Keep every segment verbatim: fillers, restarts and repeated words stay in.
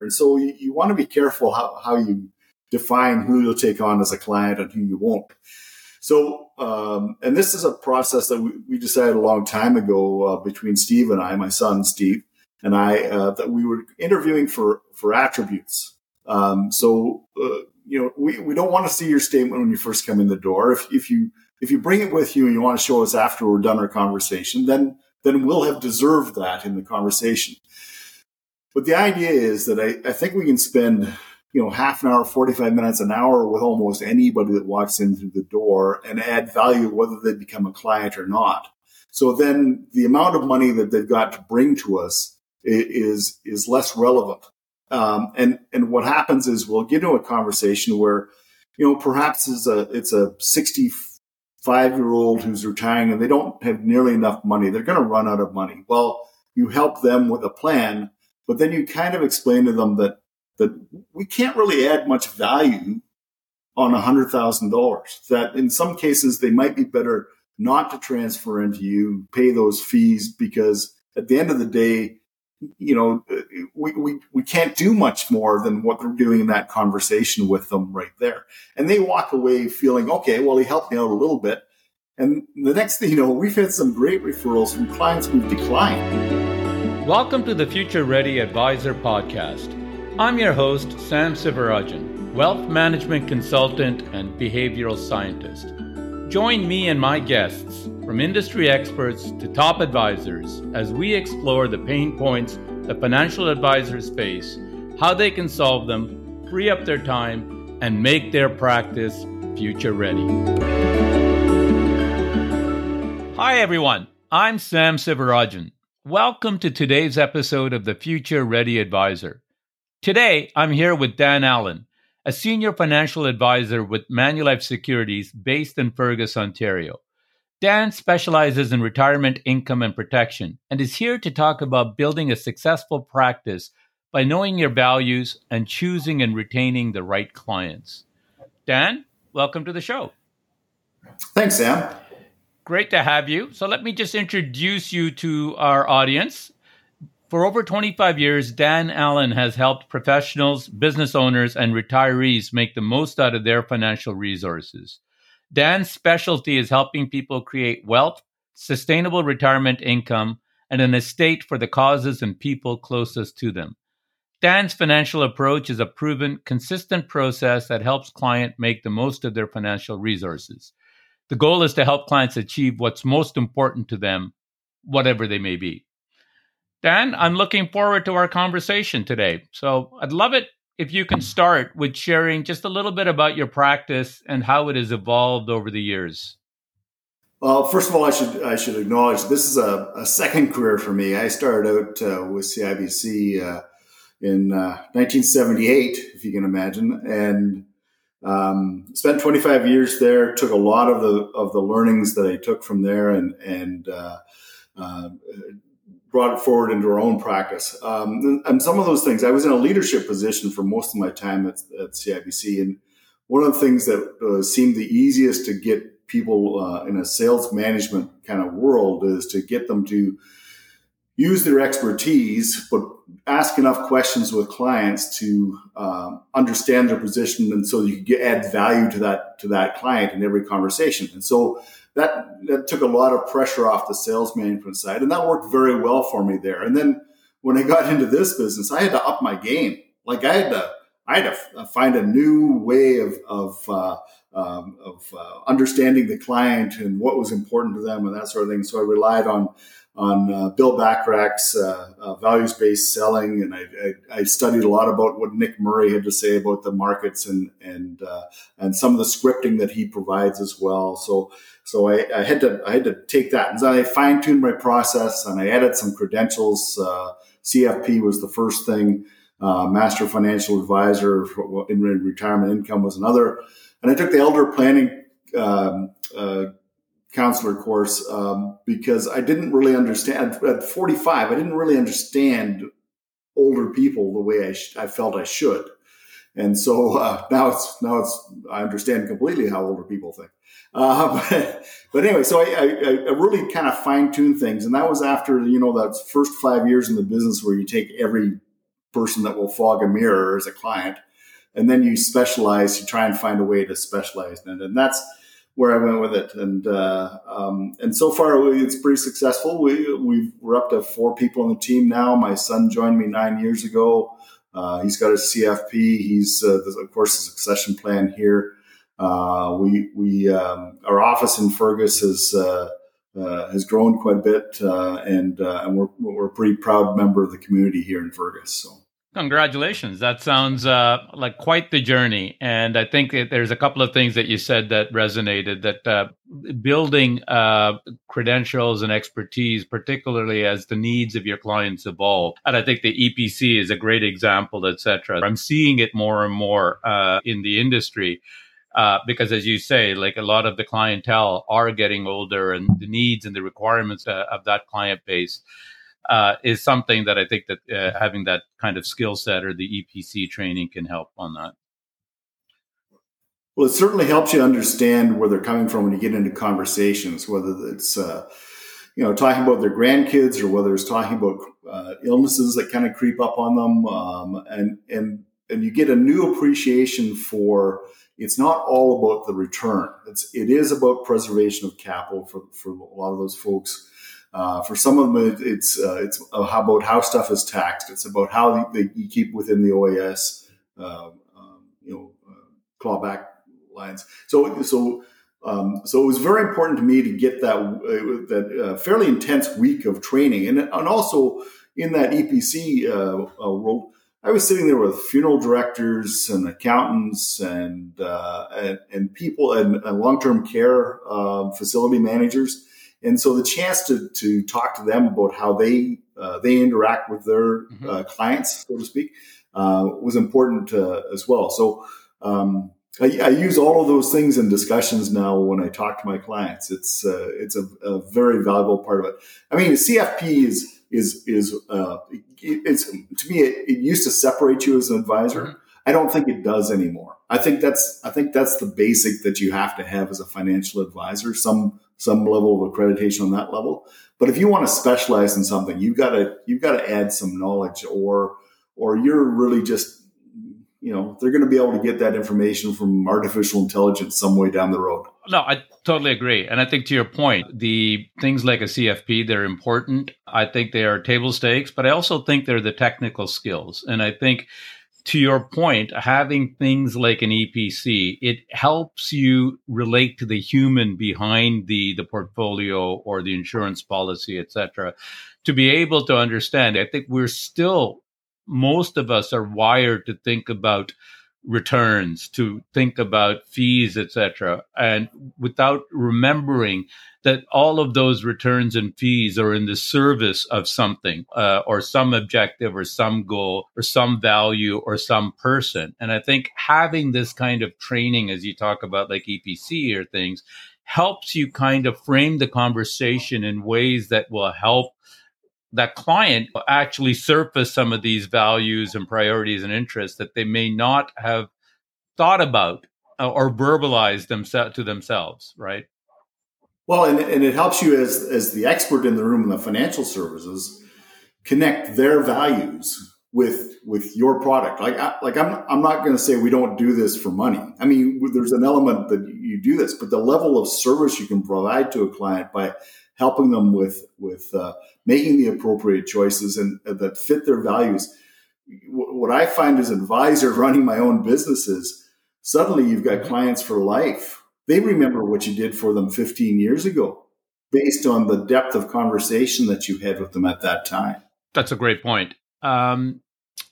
And so you, you want to be careful how, how you define who you'll take on as a client and who you won't. So, um, and this is a process that we, we decided a long time ago uh, between Steve and I, my son Steve, and I, uh, that we were interviewing for, for attributes. Um, so, uh, you know, we, we don't want to see your statement when you first come in the door. If, if you, if you bring it with you and you want to show us after we're done our conversation, then, then we'll have deserved that in the conversation. But the idea is that I, I think we can spend, you know, half an hour, forty-five minutes, an hour with almost anybody that walks in through the door and add value, whether they become a client or not. So then the amount of money that they've got to bring to us is, is less relevant. Um, and, and what happens is we'll get into a conversation where, you know, perhaps it's a, it's a sixty-five year old who's retiring and they don't have nearly enough money. They're going to run out of money. Well, you help them with a plan, but then you kind of explain to them that, that we can't really add much value on one hundred thousand dollars, that in some cases they might be better not to transfer into you, pay those fees, because at the end of the day, you know, we, we, we can't do much more than what they're doing in that conversation with them right there. And they walk away feeling, okay, well, he helped me out a little bit. And the next thing you know, we've had some great referrals from clients we've declined. Welcome to the Future Ready Advisor podcast. I'm your host, Sam Sivarajan, wealth management consultant and behavioral scientist. Join me and my guests, from industry experts to top advisors, as we explore the pain points that financial advisors face, how they can solve them, free up their time, and make their practice future ready. Hi, everyone. I'm Sam Sivarajan. Welcome to today's episode of the Future Ready Advisor. Today, I'm here with Dan Allen, a senior financial advisor with Manulife Securities based in Fergus, Ontario. Dan specializes in retirement income and protection and is here to talk about building a successful practice by knowing your values and choosing and retaining the right clients. Dan, welcome to the show. Thanks, Sam. Great to have you. So let me just introduce you to our audience. For over twenty-five years, Dan Allen has helped professionals, business owners, and retirees make the most out of their financial resources. Dan's specialty is helping people create wealth, sustainable retirement income, and an estate for the causes and people closest to them. Dan's financial approach is a proven, consistent process that helps clients make the most of their financial resources. The goal is to help clients achieve what's most important to them, whatever they may be. Dan, I'm looking forward to our conversation today. So I'd love it if you can start with sharing just a little bit about your practice and how it has evolved over the years. Well, first of all, I should I should acknowledge this is a, a second career for me. I started out uh, with C I B C uh, in uh, nineteen seventy-eight, if you can imagine, and um, spent twenty-five years there. Took a lot of the of the learnings that I took from there and and uh, uh, brought it forward into our own practice. Um, and some of those things, I was in a leadership position for most of my time at, at C I B C. And one of the things that uh, seemed the easiest to get people uh, in a sales management kind of world is to get them to use their expertise, but ask enough questions with clients to um, understand their position. And so you can get, add value to that, to that client in every conversation. And so That, that took a lot of pressure off the sales management side, and that worked very well for me there. And then when I got into this business, I had to up my game. Like I had to, I had to find a new way of of uh, um, of uh, understanding the client and what was important to them and that sort of thing. So I relied on on uh, Bill Bacharach's uh, uh, values-based selling, and I, I, I studied a lot about what Nick Murray had to say about the markets and and uh, and some of the scripting that he provides as well. So. So I, I had to I had to take that, and so I fine-tuned my process, and I added some credentials. Uh, C F P was the first thing. Uh, Master Financial Advisor in Retirement Income was another, and I took the Elder Planning um, uh, Counselor course um, because I didn't really understand. At forty-five, I didn't really understand older people the way I, sh- I felt I should. And so uh, now it's now it's I understand completely how older people think. Uh, but, but anyway, so I, I, I really kind of fine tuned things, and that was after you know that first five years in the business where you take every person that will fog a mirror as a client. And then you specialize, you try and find a way to specialize in it. And that's where I went with it. And uh, um, and so far, it's pretty successful. We, we've, we're up to four people on the team now. My son joined me nine years ago. Uh, he's got a C F P. He's, uh, of course, a succession plan here. Uh, we, we um, our office in Fergus is, uh, uh, has grown quite a bit, uh, and, uh, and we're, we're a pretty proud member of the community here in Fergus. So. Congratulations. That sounds uh, like quite the journey. And I think that there's a couple of things that you said that resonated, that uh, building uh, credentials and expertise, particularly as the needs of your clients evolve. And I think the E P C is a great example, et cetera. I'm seeing it more and more uh, in the industry. Uh, because as you say, like a lot of the clientele are getting older, and the needs and the requirements uh, of that client base uh, is something that I think that uh, having that kind of skill set or the E P C training can help on that. Well, it certainly helps you understand where they're coming from when you get into conversations, whether it's, uh, you know, talking about their grandkids or whether it's talking about uh, illnesses that kind of creep up on them. Um, and, and, and you get a new appreciation for, it's not all about the return. It's, it is about preservation of capital for, for a lot of those folks. Uh, for some of them, it's, uh, it's about how stuff is taxed. It's about how they, you keep within the O A S, uh, um, you know, uh, clawback lines. So, so, um, so it was very important to me to get that, uh, that uh, fairly intense week of training. And, and also in that E P C uh, uh, world, I was sitting there with funeral directors and accountants and uh, and, and people and, and long-term care uh, facility managers, and so the chance to to talk to them about how they uh, they interact with their mm-hmm. uh, clients, so to speak, uh, was important uh, as well. So um, I, I use all of those things in discussions now when I talk to my clients. It's uh, it's a, a very valuable part of it. I mean, C F P is. is, is, uh, it's, to me, it, it used to separate you as an advisor. Mm-hmm. I don't think it does anymore. I think that's, I think that's the basic that you have to have as a financial advisor, some, some level of accreditation on that level. But if you want to specialize in something, you've got to, you've got to add some knowledge, or, or you're really just, you know, they're going to be able to get that information from artificial intelligence some way down the road. No, I totally agree. And I think to your point, the things like a C F P, they're important. I think they are table stakes, but I also think they're the technical skills. And I think to your point, having things like an E P C, it helps you relate to the human behind the, the portfolio or the insurance policy, et cetera, to be able to understand. I think we're still, most of us are wired to think about returns, to think about fees, et cetera, and without remembering that all of those returns and fees are in the service of something, uh, or some objective or some goal or some value or some person. And I think having this kind of training, as you talk about like E P C or things, helps you kind of frame the conversation in ways that will help that client actually surface some of these values and priorities and interests that they may not have thought about or verbalized themselves to themselves, right? Well, and, and it helps you as, as the expert in the room in the financial services connect their values with with your product. Like, I, like I'm I'm not going to say we don't do this for money. I mean, there's an element that you do this, but the level of service you can provide to a client by helping them with with uh, making the appropriate choices and uh, that fit their values. W- what I find as an advisor running my own business is suddenly you've got clients for life. They remember what you did for them fifteen years ago based on the depth of conversation that you had with them at that time. That's a great point. Um,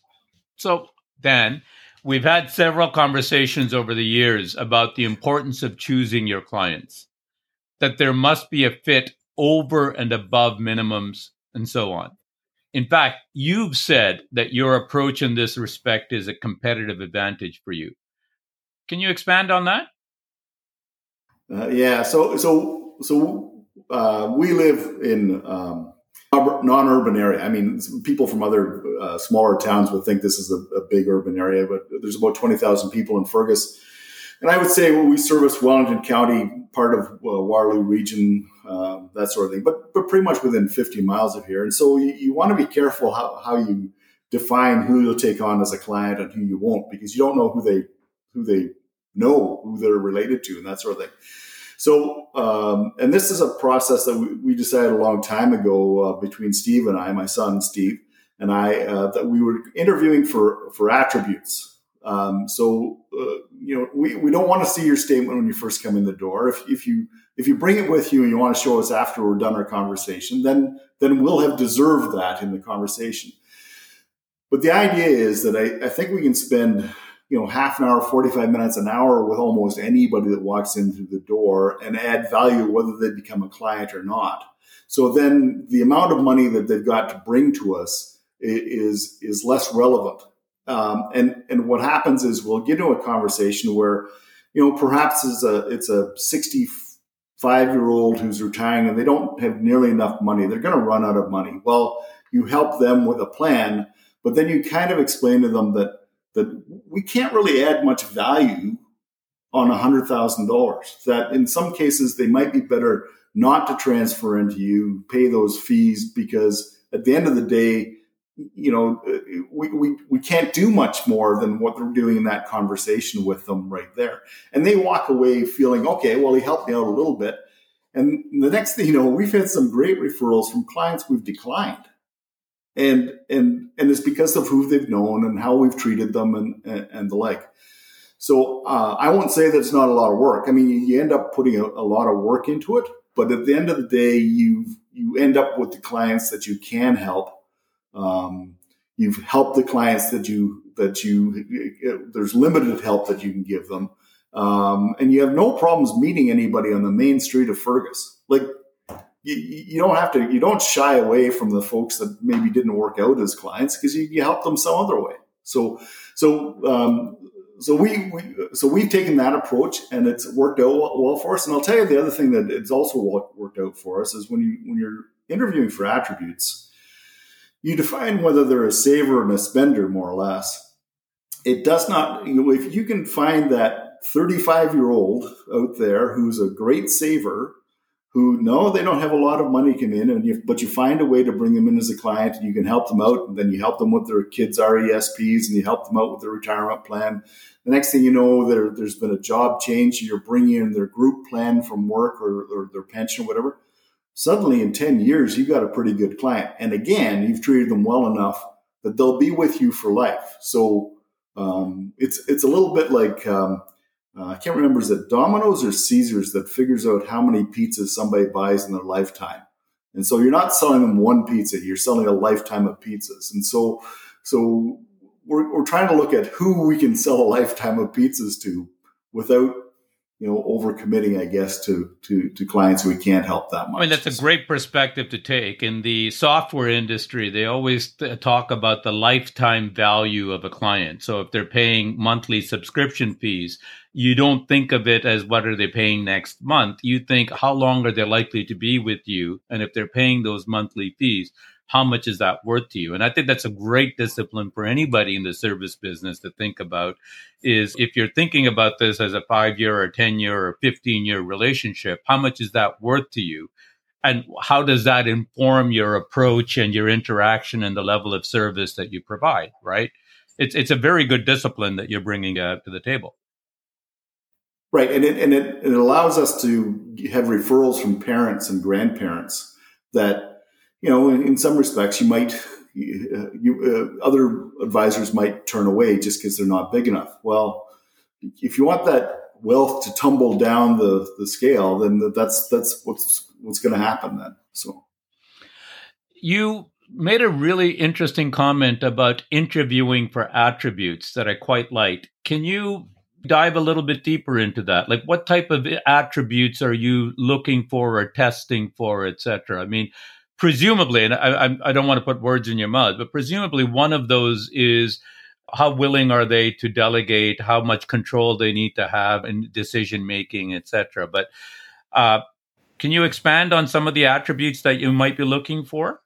so, Dan, we've had several conversations over the years about the importance of choosing your clients, that there must be a fit over and above minimums, and so on. In fact, you've said that your approach in this respect is a competitive advantage for you. Can you expand on that? Uh, yeah. So, so, so uh, we live in um, non-urban area. I mean, people from other uh, smaller towns would think this is a, a big urban area, but there's about twenty thousand people in Fergus. And I would say, well, we service Wellington County, part of uh, Waterloo region, uh, that sort of thing, but but pretty much within fifty miles of here. And so you, you want to be careful how, how you define who you'll take on as a client and who you won't, because you don't know who they who they know, who they're related to, and that sort of thing. So, um, and this is a process that we, we decided a long time ago uh, between Steve and I, my son Steve and I, uh, that we were interviewing for for attributes. Um, so, uh, you know, we, we don't want to see your statement when you first come in the door. If, if you if you bring it with you and you want to show us after we're done our conversation, then then we'll have deserved that in the conversation. But the idea is that I, I think we can spend, you know, half an hour, forty-five minutes, an hour with almost anybody that walks in through the door and add value whether they become a client or not. So then the amount of money that they've got to bring to us is is less relevant. Um, and and what happens is we'll get into a conversation where, you know, perhaps it's a it's a sixty-five-year-old who's retiring and they don't have nearly enough money. They're going to run out of money. Well, you help them with a plan, but then you kind of explain to them that that we can't really add much value on one hundred thousand dollars. That in some cases they might be better not to transfer into you, pay those fees, because at the end of the day, you know, we, we, we can't do much more than what they're doing in that conversation with them right there. And they walk away feeling, okay, well, he helped me out a little bit. And the next thing you know, we've had some great referrals from clients we've declined. And, and, and it's because of who they've known and how we've treated them and, and, and the like. So uh, I won't say that it's not a lot of work. I mean, you end up putting a, a lot of work into it, but at the end of the day, you you end up with the clients that you can help. Um, you've helped the clients that you, that you, there's limited help that you can give them. Um, and you have no problems meeting anybody on the main street of Fergus. Like you, you don't have to, you don't shy away from the folks that maybe didn't work out as clients because you, you help them some other way. So, so, um, so we, we, so we've taken that approach and it's worked out well for us. And I'll tell you the other thing that it's also worked out for us is when you, when you're interviewing for attributes, you define whether they're a saver and a spender, more or less. It does not, you know, if you can find that thirty-five-year-old out there who's a great saver, who, no, they don't have a lot of money come in, and you, but you find a way to bring them in as a client and you can help them out, and then you help them with their kids' R E S Ps and you help them out with their retirement plan. The next thing you know, there, there's been a job change and you're bringing in their group plan from work or, or their pension or whatever. Suddenly in ten years, you've got a pretty good client. And again, you've treated them well enough that they'll be with you for life. So um, it's it's a little bit like, um, uh, I can't remember, is it Domino's or Caesars that figures out how many pizzas somebody buys in their lifetime? And so you're not selling them one pizza, you're selling a lifetime of pizzas. And so so we're, we're trying to look at who we can sell a lifetime of pizzas to without, you know, overcommitting, I guess, to, to, to clients who we can't help that much. I mean, that's a great perspective to take. In the software industry, they always th- talk about the lifetime value of a client. So if they're paying monthly subscription fees, you don't think of it as what are they paying next month. You think how long are they likely to be with you? And if they're paying those monthly fees, how much is that worth to you? And I think that's a great discipline for anybody in the service business to think about, is if you're thinking about this as a five-year or ten-year or fifteen-year relationship, how much is that worth to you? And how does that inform your approach and your interaction and the level of service that you provide, right? It's it's a very good discipline that you're bringing uh, to the table. Right. And it, and it, it allows us to have referrals from parents and grandparents that, you know, in, in some respects, you might, uh, you, uh, other advisors might turn away just because they're not big enough. Well, if you want that wealth to tumble down the, the scale, then that's that's what's what's going to happen then. So, you made a really interesting comment about interviewing for attributes that I quite liked. Can you dive a little bit deeper into that? Like, what type of attributes are you looking for or testing for, et cetera? I mean, presumably, and I, I don't want to put words in your mouth, but presumably one of those is how willing are they to delegate, how much control they need to have in decision making, et cetera. But uh, can you expand on some of the attributes that you might be looking for?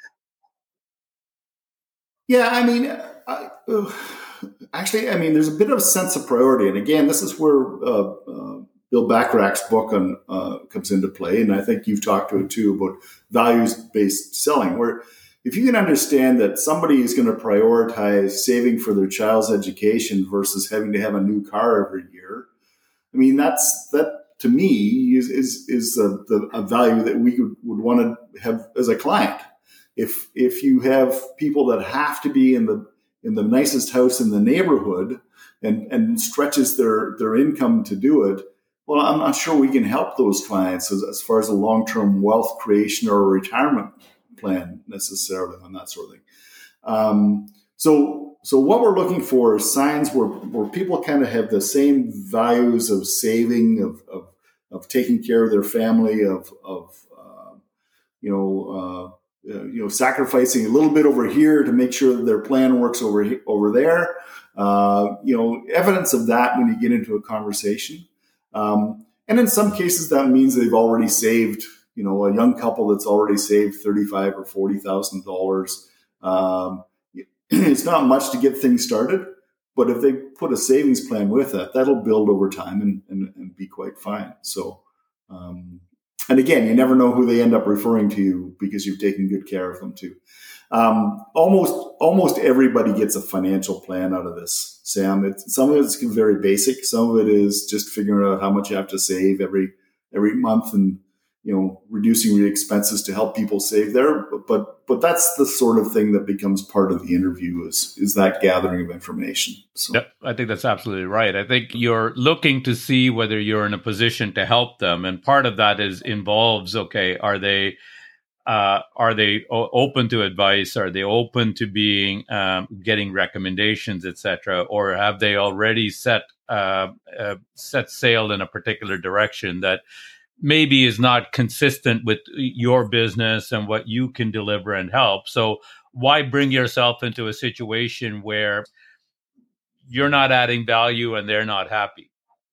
Yeah, I mean, I, uh, actually, I mean, there's a bit of a sense of priority. And again, this is where uh, uh, Bill Bacharach's book on uh, comes into play. And I think you've talked to it too about values-based selling, where if you can understand that somebody is going to prioritize saving for their child's education versus having to have a new car every year, I mean, that's that to me is is, is a, the, a value that we would, would want to have as a client. If if you have people that have to be in the in the nicest house in the neighborhood and, and stretches their, their income to do it, well, I'm not sure we can help those clients as, as far as a long-term wealth creation or a retirement plan necessarily on that sort of thing. Um, so, so what we're looking for is signs where, where people kind of have the same values of saving, of, of, of taking care of their family, of, of uh, you know, uh, uh, you know, sacrificing a little bit over here to make sure that their plan works over he- over there. Uh, you know, evidence of that when you get into a conversation. Um, and in some cases, that means they've already saved, you know, a young couple that's already saved thirty-five or forty thousand dollars. Um, it's not much to get things started, but if they put a savings plan with it, that'll build over time and, and, and be quite fine. So, um, and again, you never know who they end up referring to you because you've taken good care of them too. Um, almost almost everybody gets a financial plan out of this, Sam. It's, some of it's very basic. Some of it is just figuring out how much you have to save every every month, and you know, reducing your expenses to help people save there. But but, but that's the sort of thing that becomes part of the interview is is that gathering of information. So. Yep, I think that's absolutely right. I think you're looking to see whether you're in a position to help them, and part of that is involves okay, are they Uh, are they o- open to advice? Are they open to being um, getting recommendations, et cetera, or have they already set uh, uh, set sail in a particular direction that maybe is not consistent with your business and what you can deliver and help? So why bring yourself into a situation where you're not adding value and they're not happy?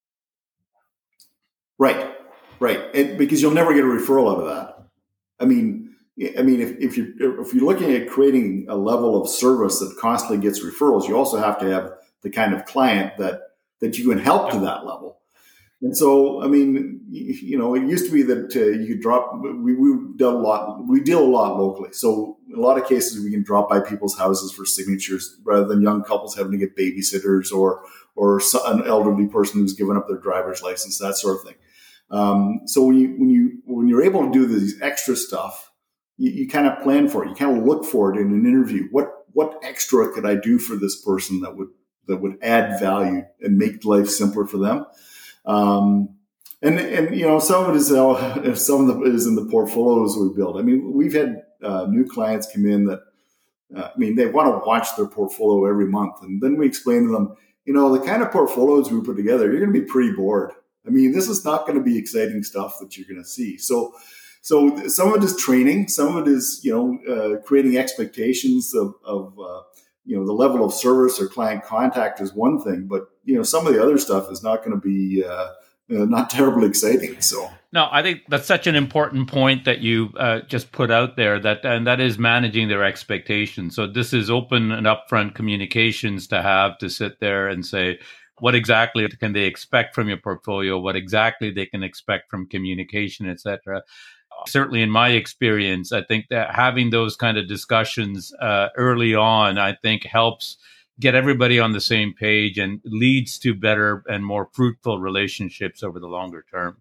Right, right, and because you'll never get a referral out of that. I mean. I mean, if, if you if you're looking at creating a level of service that constantly gets referrals, you also have to have the kind of client that that you can help to that level. And so, I mean, you know, it used to be that uh, you could drop. We we deal a lot. We deal a lot locally, so in a lot of cases we can drop by people's houses for signatures rather than young couples having to get babysitters or or an elderly person who's given up their driver's license, that sort of thing. Um, so when you when you when you're able to do these extra stuff. You, you kind of plan for it. You kind of look for it in an interview. What what extra could I do for this person that would that would add value and make life simpler for them? Um, and and you know, some of it is uh, some of it is in the portfolios we build. I mean, we've had uh, new clients come in that uh, I mean they want to watch their portfolio every month, and then we explain to them, you know, the kind of portfolios we put together, you're going to be pretty bored. I mean, this is not going to be exciting stuff that you're going to see. So. So some of it is training. Some of it is, you know, uh, creating expectations of, of uh, you know, the level of service or client contact is one thing, but you know, some of the other stuff is not going to be uh, uh, not terribly exciting. So no, I think that's such an important point that you uh, just put out there. That and that is managing their expectations. So this is open and upfront communications to have to sit there and say, what exactly can they expect from your portfolio? What exactly they can expect from communication, et cetera. Certainly in my experience, I think that having those kind of discussions uh, early on, I think helps get everybody on the same page and leads to better and more fruitful relationships over the longer term.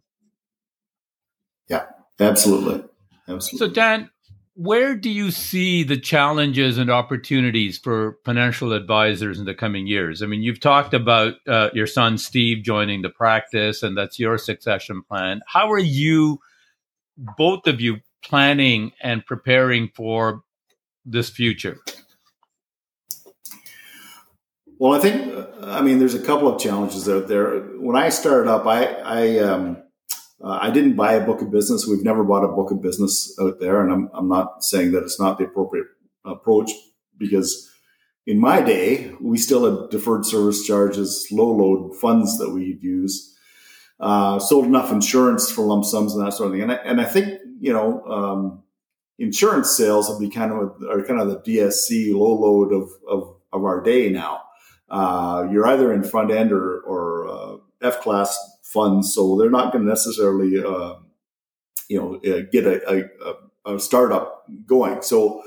Yeah, absolutely. Absolutely. So Dan, where do you see the challenges and opportunities for financial advisors in the coming years? I mean, you've talked about uh, your son, Steve, joining the practice, and that's your succession plan. How are you both of you planning and preparing for this future? Well, I think, I mean, there's a couple of challenges out there. When I started up, I I, um, uh, I didn't buy a book of business. We've never bought a book of business out there. And I'm, I'm not saying that it's not the appropriate approach, because in my day, we still had deferred service charges, low load funds that we'd use. Uh, sold enough insurance for lump sums and that sort of thing. And I, and I think, you know, um, insurance sales have become kind of, are kind of the D S C low load of, of, of our day now. Uh, you're either in front end or, or uh, F-class funds, so they're not going to necessarily, uh, you know, uh, get a, a, a startup going. So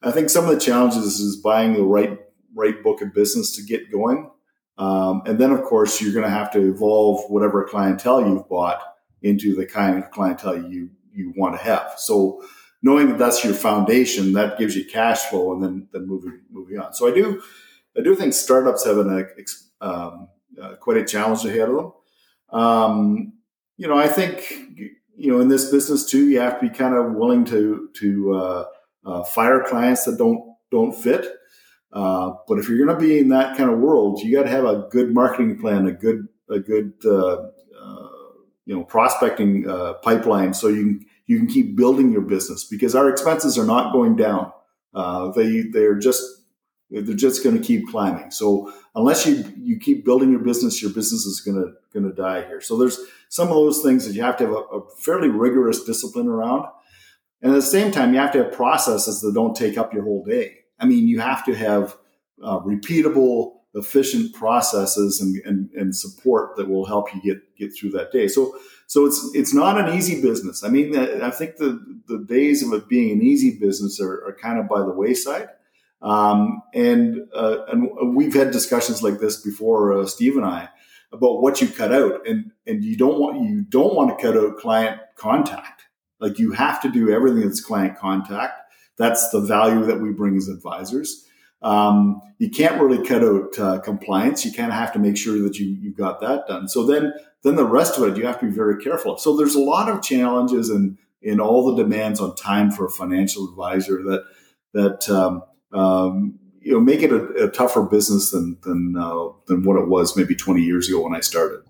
I think some of the challenges is buying the right right book of business to get going. Um, and then, of course, you're going to have to evolve whatever clientele you've bought into the kind of clientele you, you want to have. So knowing that that's your foundation, that gives you cash flow, and then, then moving moving on. So I do I do think startups have an, um, uh, quite a challenge ahead of them. Um, you know, I think, you know, in this business too, you have to be kind of willing to to uh, uh, fire clients that don't don't fit. Uh, but if you're going to be in that kind of world, you got to have a good marketing plan, a good, a good, uh, uh, you know, prospecting uh, pipeline, so you can you can keep building your business, because our expenses are not going down. Uh, they they're just they're just going to keep climbing. So unless you you keep building your business, your business is going to going to die here. So there's some of those things that you have to have a, a fairly rigorous discipline around, and at the same time, you have to have processes that don't take up your whole day. I mean, you have to have uh, repeatable, efficient processes and, and, and support that will help you get, get through that day. So, so it's it's not an easy business. I mean, I think the, the days of it being an easy business are, are kind of by the wayside. Um, and uh, and we've had discussions like this before, uh, Steve and I, about what you cut out, and and you don't want you don't want to cut out client contact. Like, you have to do everything that's client contact. That's the value that we bring as advisors. Um, you can't really cut out uh, compliance. You kind of have to make sure that you you got that done. So then, then the rest of it, you have to be very careful. So there's a lot of challenges in in all the demands on time for a financial advisor that that um, um, you know make it a, a tougher business than than uh, than what it was maybe twenty years ago when I started.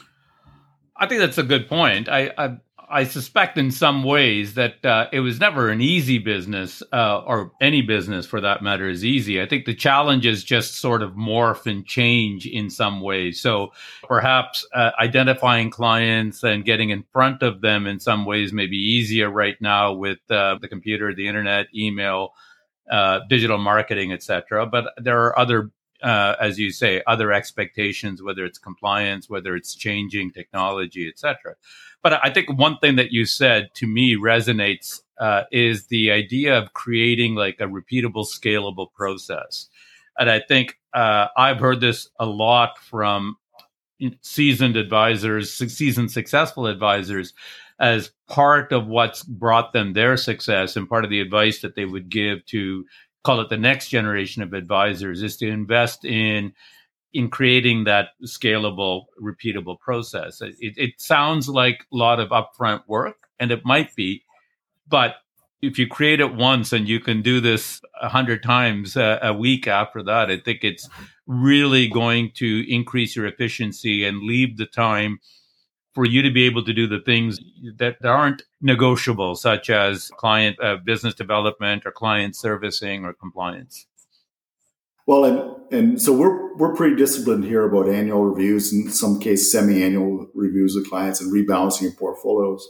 I think that's a good point. I. I... I suspect in some ways that uh, it was never an easy business, uh, or any business for that matter is easy. I think the challenges just sort of morph and change in some ways. So perhaps uh, identifying clients and getting in front of them in some ways may be easier right now with uh, the computer, the internet, email, uh, digital marketing, et cetera. But there are other, uh, as you say, other expectations, whether it's compliance, whether it's changing technology, et cetera. But I think one thing that you said to me resonates uh, is the idea of creating like a repeatable, scalable process. And I think uh, I've heard this a lot from seasoned advisors, seasoned successful advisors, as part of what's brought them their success, and part of the advice that they would give to, call it the next generation of advisors, is to invest in in creating that scalable, repeatable process. It, it sounds like a lot of upfront work, and it might be, but if you create it once and you can do this a hundred times a, a week after that, I think it's really going to increase your efficiency and leave the time for you to be able to do the things that aren't negotiable, such as client uh, business development or client servicing or compliance. Well, and, and so we're we're pretty disciplined here about annual reviews, in some cases semi-annual reviews of clients, and rebalancing of portfolios.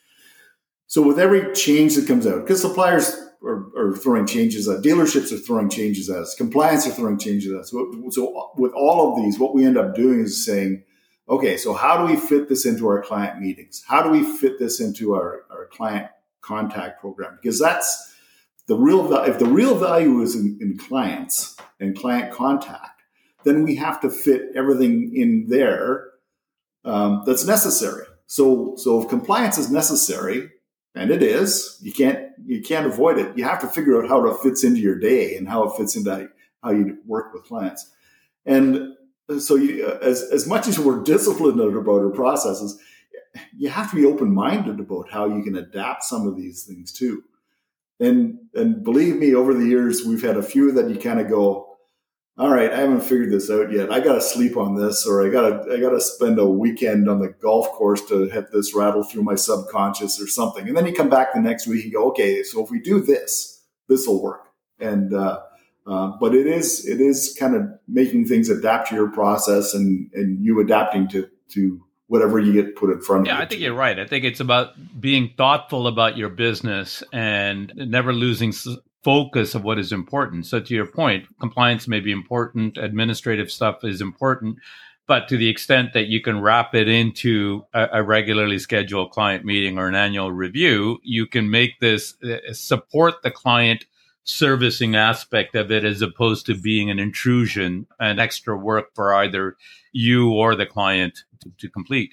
So with every change that comes out, because suppliers are, are throwing changes at, dealerships are throwing changes at us, compliance are throwing changes at us. So, so with all of these, what we end up doing is saying, okay, so how do we fit this into our client meetings? How do we fit this into our, our client contact program? Because that's the real, if the real value is in, in clients and client contact, then we have to fit everything in there um, that's necessary. So, so if compliance is necessary, and it is, you can't you can't avoid it. You have to figure out how it fits into your day and how it fits into how you work with clients. And so, you, as as much as we're disciplined about our processes, you have to be open minded about how you can adapt some of these things too. And and believe me, over the years, we've had a few that you kind of go, all right, I haven't figured this out yet. I got to sleep on this, or I got to I got to spend a weekend on the golf course to have this rattle through my subconscious or something. And then you come back the next week and go, okay, so if we do this, this will work. And uh, uh, but it is it is kind of making things adapt to your process, and and you adapting to to whatever you get put in front of you. Yeah, I think you're right. I think it's about being thoughtful about your business and never losing focus of what is important. So to your point, compliance may be important, administrative stuff is important, but to the extent that you can wrap it into a, a regularly scheduled client meeting or an annual review, you can make this uh, support the client servicing aspect of it as opposed to being an intrusion and extra work for either you or the client to, to complete.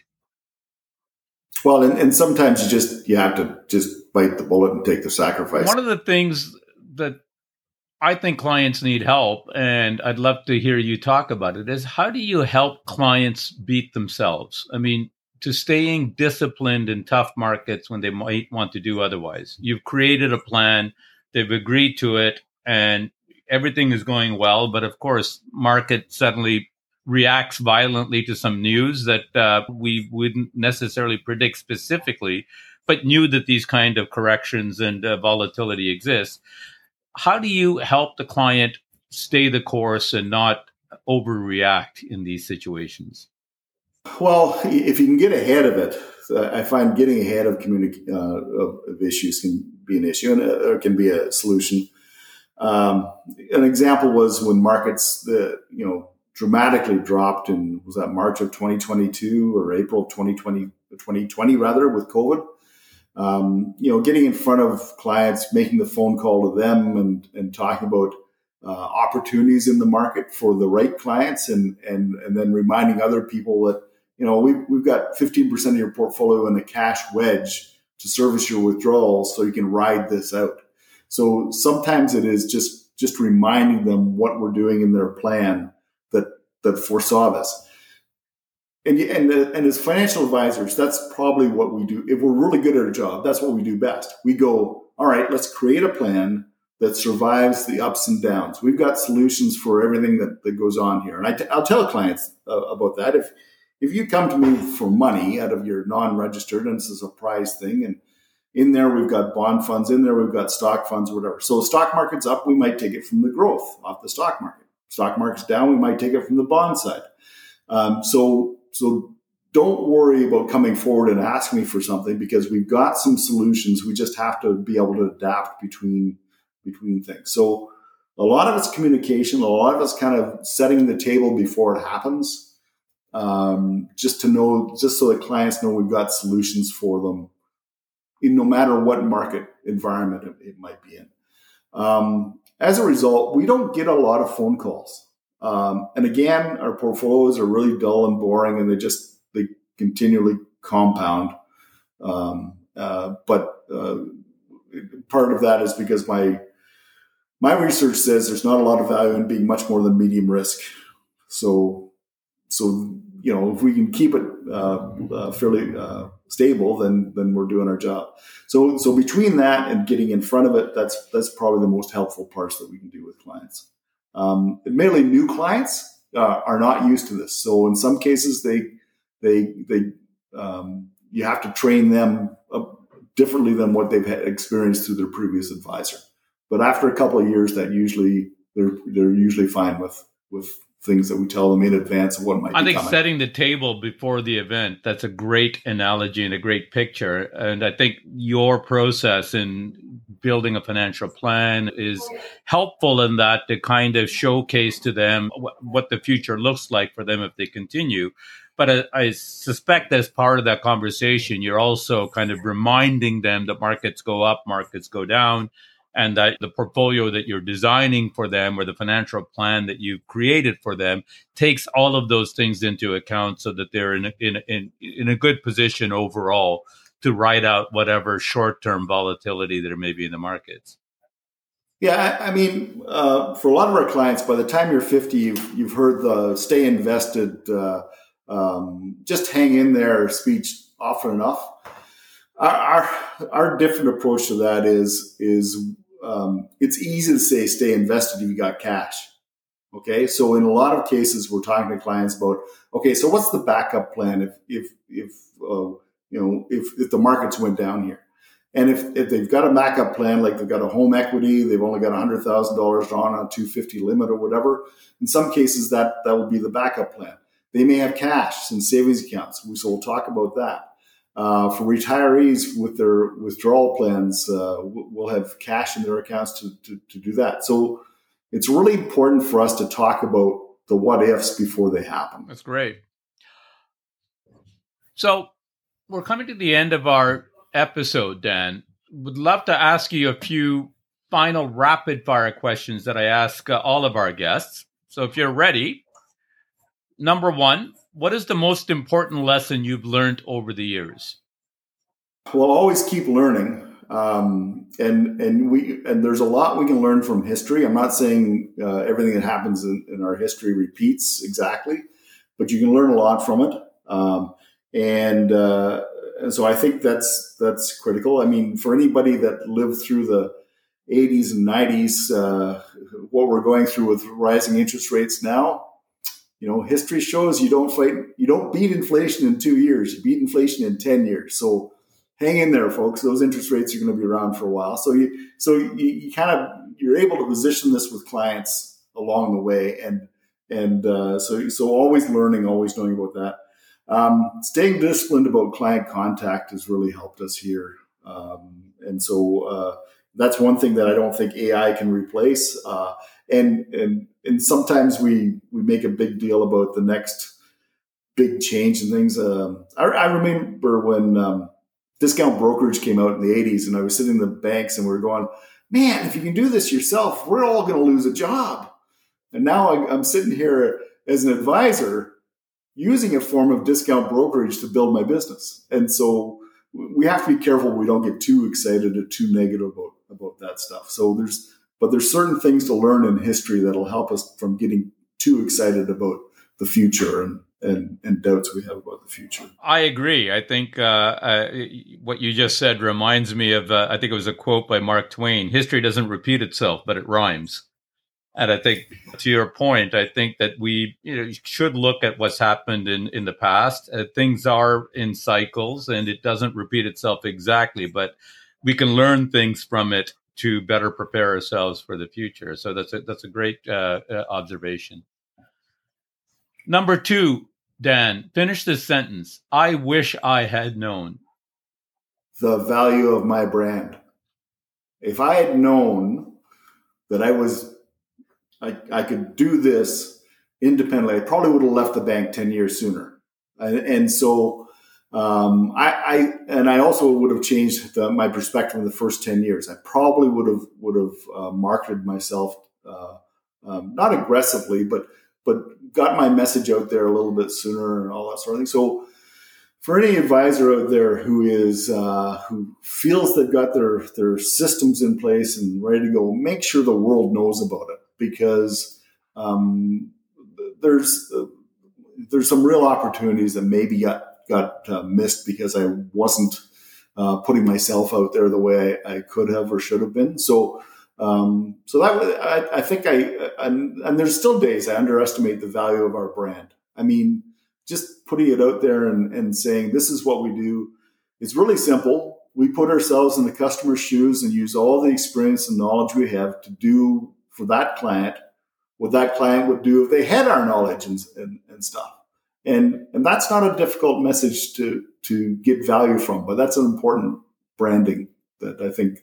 Well, and, and sometimes you just you have to just bite the bullet and take the sacrifice. One of the things that I think clients need help, and I'd love to hear you talk about it, is how do you help clients beat themselves? I mean, to staying disciplined in tough markets when they might want to do otherwise. You've created a plan, they've agreed to it, and everything is going well. But of course, market suddenly reacts violently to some news that uh, we wouldn't necessarily predict specifically, but knew that these kind of corrections and uh, volatility exist. How do you help the client stay the course and not overreact in these situations? Well, if you can get ahead of it, I find getting ahead of communic- uh, of, of issues can be an issue and uh, or can be a solution. Um, an example was when markets, the you know, dramatically dropped in was that March of twenty twenty-two or April of twenty twenty, twenty twenty rather, with COVID. Um, you know, getting in front of clients, making the phone call to them, and and talking about uh, opportunities in the market for the right clients, and and and then reminding other people that, you know, we've we've got fifteen percent of your portfolio in a cash wedge to service your withdrawals, so you can ride this out. So sometimes it is just just reminding them what we're doing in their plan that that foresaw this. And, and, and as financial advisors, that's probably what we do. If we're really good at our job, that's what we do best. We go, all right, let's create a plan that survives the ups and downs. We've got solutions for everything that, that goes on here. And I t- I'll tell clients uh, about that. If if you come to me for money out of your non-registered, and this is a prize thing, and in there we've got bond funds, in there we've got stock funds, whatever. So the stock market's up, we might take it from the growth off the stock market. Stock market's down, we might take it from the bond side. Um, so So don't worry about coming forward and asking me for something, because we've got some solutions. We just have to be able to adapt between between things. So a lot of it's communication. A lot of it's kind of setting the table before it happens, um, just to know, just so that clients know we've got solutions for them, in no matter what market environment it, it might be in. Um, as a result, we don't get a lot of phone calls. Um, and again, our portfolios are really dull and boring, and they just they continually compound. Um, uh, but uh, part of that is because my my research says there's not a lot of value in being much more than medium risk. So, so you know, if we can keep it uh, uh, fairly uh, stable, then then we're doing our job. So, so between that and getting in front of it, that's that's probably the most helpful parts that we can do with clients. Um, admittedly, new clients uh, are not used to this, so in some cases, they they they um, you have to train them uh, differently than what they've had experienced through their previous advisor. But after a couple of years, that usually they're they're usually fine with with things that we tell them in advance of what might. I be think coming. Setting the table before the event, that's a great analogy and a great picture. And I think your process in building a financial plan is helpful in that to kind of showcase to them wh- what the future looks like for them if they continue. But I, I suspect as part of that conversation, you're also kind of reminding them that markets go up, markets go down, and that the portfolio that you're designing for them or the financial plan that you've created for them takes all of those things into account so that they're in a, in, in, in a good position overall to ride out whatever short-term volatility there may be in the markets. Yeah, I, I mean, uh, for a lot of our clients, by the time you're fifty, you've, you've heard the stay invested, uh, um, just hang in there speech often enough. Our, our, our different approach to that is, is um, it's easy to say stay invested if you got cash. Okay, so in a lot of cases, we're talking to clients about, okay, so what's the backup plan if if if uh, you know if if the markets went down here, and if if they've got a backup plan, like they've got a home equity, they've only got a hundred thousand dollars drawn on a two fifty limit or whatever. In some cases, that that will be the backup plan. They may have cash in savings accounts, so we'll talk about that. Uh, for retirees with their withdrawal plans, uh, we'll have cash in their accounts to, to, to do that. So it's really important for us to talk about the what ifs before they happen. That's great. So we're coming to the end of our episode, Dan. Would love to ask you a few final rapid fire questions that I ask uh, all of our guests. So if you're ready, number one, what is the most important lesson you've learned over the years? Well, always keep learning. Um, and and we and there's a lot we can learn from history. I'm not saying uh, everything that happens in, in our history repeats exactly, but you can learn a lot from it. Um, and uh, and so I think that's that's critical. I mean, for anybody that lived through the eighties and nineties, uh, what we're going through with rising interest rates now, you know, history shows you don't fight, you don't beat inflation in two years. You beat inflation in ten years. So hang in there, folks. Those interest rates are going to be around for a while. So you, so you, you kind of, you're able to position this with clients along the way. And, and, uh, so, so always learning, always knowing about that. Um, staying disciplined about client contact has really helped us here. Um, and so, uh, that's one thing that I don't think A I can replace. Uh, and, and, and sometimes we, we make a big deal about the next big change and things. Um, I, I remember when, um, discount brokerage came out in the eighties, and I was sitting in the banks and we were going, man, if you can do this yourself, we're all going to lose a job. And now I'm sitting here as an advisor using a form of discount brokerage to build my business. And so we have to be careful we don't get too excited or too negative about, about that stuff. So there's, but there's certain things to learn in history that'll help us from getting too excited about the future and And, and doubts we have about the future. I agree. I think uh, uh, what you just said reminds me of, uh, I think it was a quote by Mark Twain, history doesn't repeat itself, but it rhymes. And I think to your point, I think that we you know, should look at what's happened in, in the past. Uh, things are in cycles and it doesn't repeat itself exactly, but we can learn things from it to better prepare ourselves for the future. So that's a, that's a great uh, uh, observation. Number two, Dan, finish this sentence. I wish I had known. The value of my brand. If I had known that I was, I, I could do this independently, I probably would have left the bank ten years sooner. And, and so um, I, I, and I also would have changed the, my perspective in the first ten years. I probably would have, would have uh, marketed myself, uh, um, not aggressively, but but got my message out there a little bit sooner and all that sort of thing. So for any advisor out there who is, uh, who feels they've got their, their systems in place and ready to go, make sure the world knows about it, because um, there's, uh, there's some real opportunities that maybe got, got uh, missed because I wasn't uh, putting myself out there the way I, I could have or should have been. So, Um, so that I, I think I, and, and there's still days I underestimate the value of our brand. I mean, just putting it out there and, and saying, this is what we do. It's really simple. We put ourselves in the customer's shoes and use all the experience and knowledge we have to do for that client what that client would do if they had our knowledge and, and, and stuff. And, and that's not a difficult message to, to get value from, but that's an important branding that I think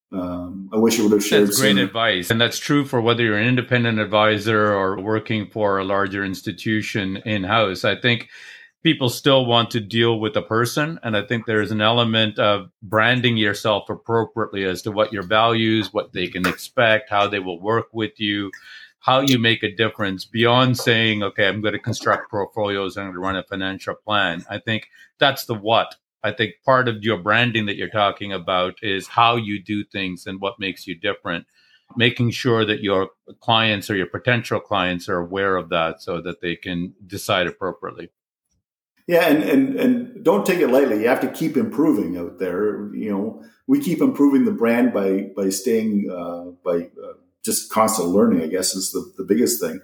Um, I wish I would have shared. That's great sooner. advice. And that's true for whether you're an independent advisor or working for a larger institution in-house. I think people still want to deal with a person. And I think there's an element of branding yourself appropriately as to what your values, what they can expect, how they will work with you, how you make a difference beyond saying, okay, I'm going to construct portfolios, I'm going to run a financial plan. I think that's the what. I think part of your branding that you're talking about is how you do things and what makes you different, making sure that your clients or your potential clients are aware of that so that they can decide appropriately. Yeah, and, and, and don't take it lightly. You have to keep improving out there. You know, we keep improving the brand by by staying, uh, by uh, just constant learning, I guess, is the, the biggest thing.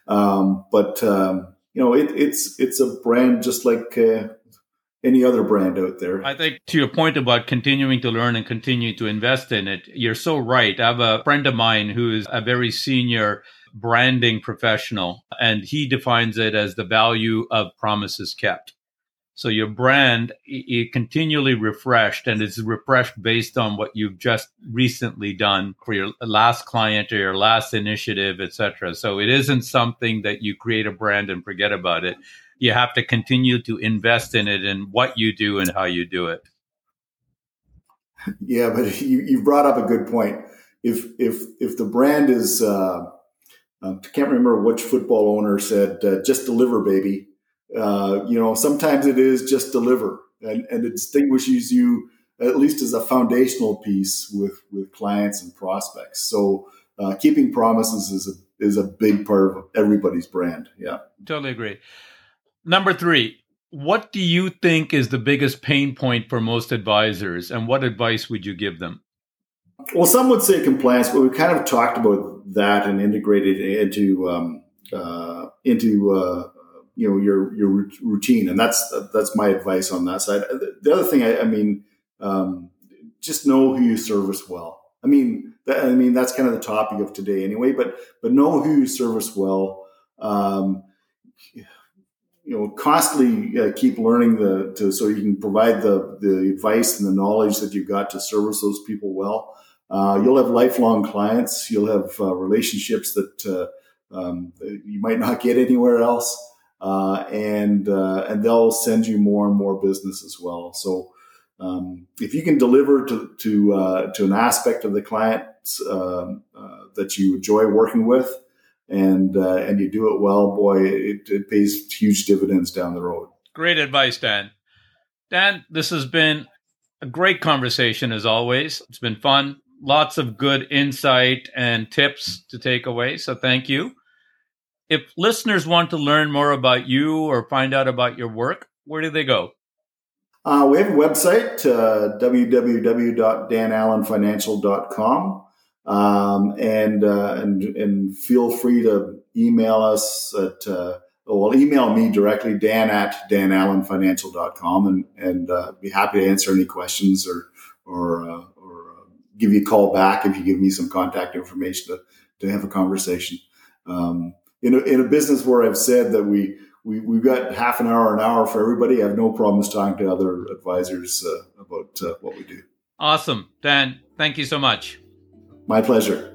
Um, but, um, you know, it, it's it's a brand just like uh, any other brand out there. I think to your point about continuing to learn and continue to invest in it, you're so right. I have a friend of mine who is a very senior branding professional, and he defines it as the value of promises kept. So your brand is continually refreshed, and it's refreshed based on what you've just recently done for your last client or your last initiative, et cetera. So it isn't something that you create a brand and forget about it. You have to continue to invest in it and what you do and how you do it. Yeah, but you, you brought up a good point. if if if the brand is, uh, I can't remember which football owner said, uh, "Just deliver, baby." Uh, you know, sometimes it is just deliver, and, and it distinguishes you at least as a foundational piece with with clients and prospects. So uh, keeping promises is a is a big part of everybody's brand. Yeah, totally agree. Number three, what do you think is the biggest pain point for most advisors, and what advice would you give them? Well, some would say compliance, but we kind of talked about that and integrated it into um, uh, into uh, you know your your routine, and that's that's my advice on that side. The other thing, I, I mean, um, just know who you service well. I mean, that, I mean that's kind of the topic of today, anyway. But but know who you service well. Um, you know, constantly uh, keep learning the to so you can provide the the advice and the knowledge that you've got to service those people well. Uh, you'll have lifelong clients. You'll have uh, relationships that uh, um, you might not get anywhere else, uh, and uh, and they'll send you more and more business as well. So, um, if you can deliver to to uh, to an aspect of the client um, uh, that you enjoy working with, and uh, and you do it well, boy, it, it pays huge dividends down the road. Great advice, Dan. Dan, this has been a great conversation as always. It's been fun. Lots of good insight and tips to take away. So thank you. If listeners want to learn more about you or find out about your work, where do they go? Uh, we have a website, uh, w w w dot dan allen financial dot com. Um, and, uh, and, and feel free to email us at, uh, well, email me directly, Dan at dan allen financial dot com, and, and, uh, be happy to answer any questions or, or, uh, give you a call back if you give me some contact information to, to have a conversation. Um, in, a, in a business where I've said that we, we, we've got half an hour, an hour for everybody, I have no problems talking to other advisors uh, about uh, what we do. Awesome. Dan, thank you so much. My pleasure.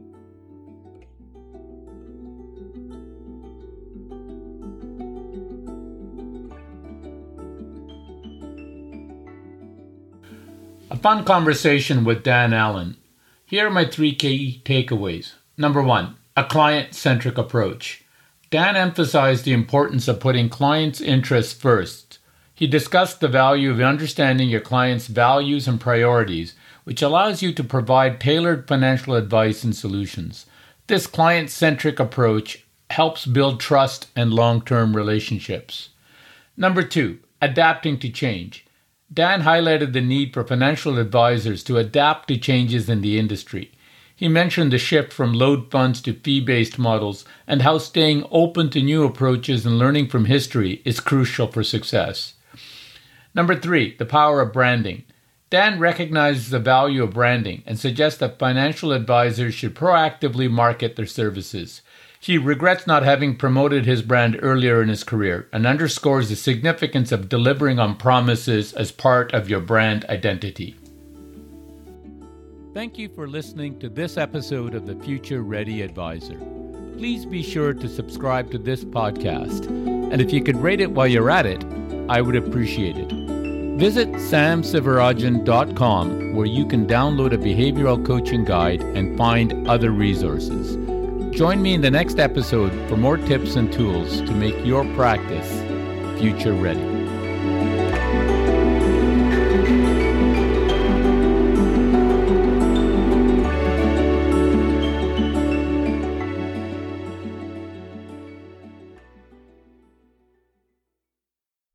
A fun conversation with Dan Allen. Here are my three key takeaways. Number one, a client-centric approach. Dan emphasized the importance of putting clients' interests first. He discussed the value of understanding your client's values and priorities, which allows you to provide tailored financial advice and solutions. This client-centric approach helps build trust and long-term relationships. Number two, adapting to change. Dan highlighted the need for financial advisors to adapt to changes in the industry. He mentioned the shift from load funds to fee-based models and how staying open to new approaches and learning from history is crucial for success. Number three, the power of branding. Dan recognizes the value of branding and suggests that financial advisors should proactively market their services. He regrets not having promoted his brand earlier in his career and underscores the significance of delivering on promises as part of your brand identity. Thank you for listening to this episode of the Future Ready Advisor. Please be sure to subscribe to this podcast, and if you could rate it while you're at it, I would appreciate it. Visit sam sivarajan dot com, where you can download a behavioral coaching guide and find other resources. Join me in the next episode for more tips and tools to make your practice future ready.